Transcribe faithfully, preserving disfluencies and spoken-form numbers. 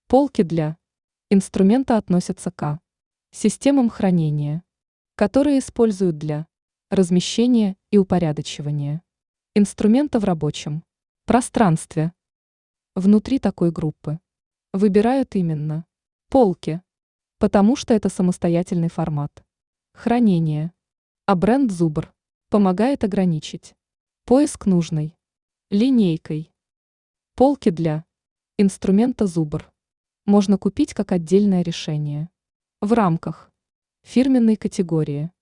Полки для инструмента относятся к системам хранения, которые используют для размещения и упорядочивания инструмента в рабочем пространстве. Внутри такой группы выбирают именно полки, потому что это самостоятельный формат хранения, а бренд Зубр помогает ограничить поиск нужной линейкой. Полки для инструмента Зубр можно купить как отдельное решение в рамках фирменной категории.